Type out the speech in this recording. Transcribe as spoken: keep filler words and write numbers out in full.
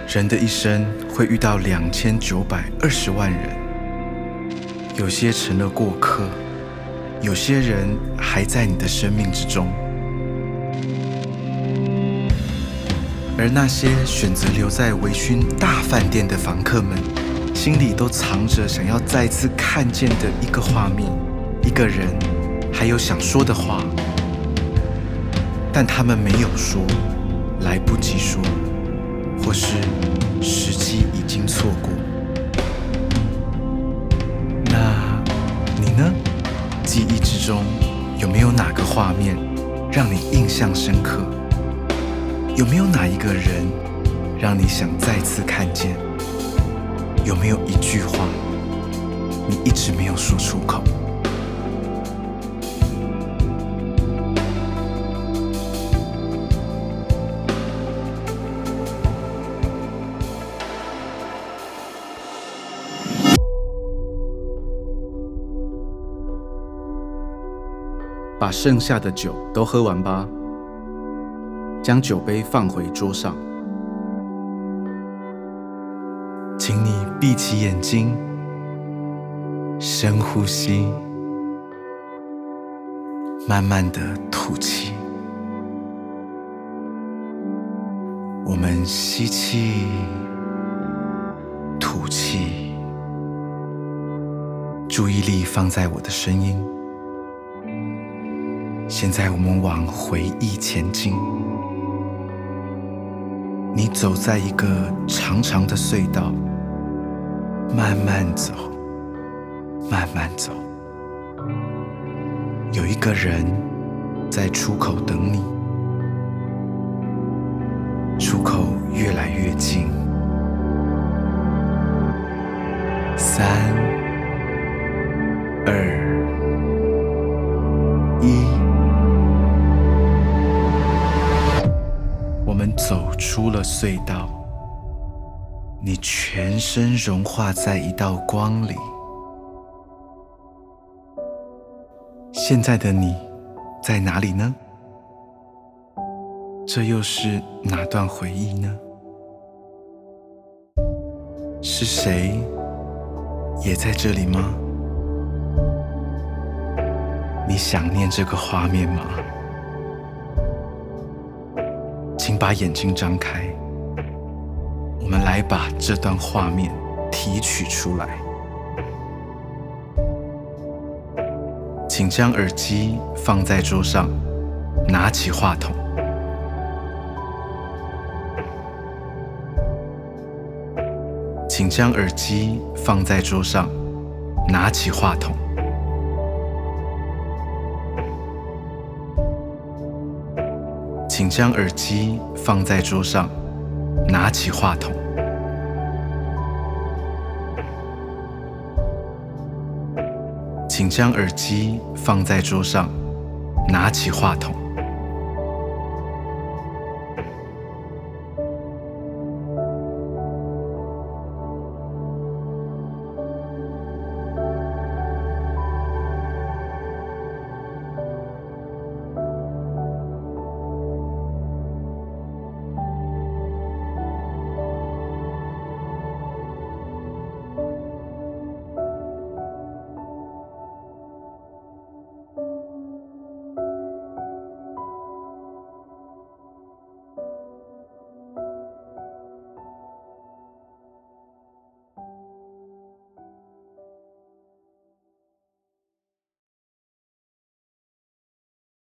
人的一生会遇到两千九百二十万人，有些成了过客，有些人还在你的生命之中。而那些选择留在微醺大饭店的房客们，心里都藏着想要再次看见的一个画面、一个人，还有想说的话，但他们没有说，来不及说，或是时机已经错过。那你呢？记忆之中有没有哪个画面让你印象深刻？有没有哪一个人让你想再次看见？有没有一句话你一直没有说出口？把剩下的酒都喝完吧，将酒杯放回桌上。请你闭起眼睛，深呼吸，慢慢的吐气。我们吸气，吐气，注意力放在我的声音。现在我们往回忆前进。你走在一个长长的隧道，慢慢走，慢慢走。有一个人在出口等你，出口越来越近。三、二、一。我们走出了隧道，你全身融化在一道光里。现在的你在哪里呢？这又是哪段回忆呢？是谁也在这里吗？你想念这个画面吗？请把眼睛张开，我们来把这段画面提取出来。请将耳机放在桌上，拿起话筒。请将耳机放在桌上，拿起话筒。请将耳机放在桌上，拿起话筒。请将耳机放在桌上，拿起话筒。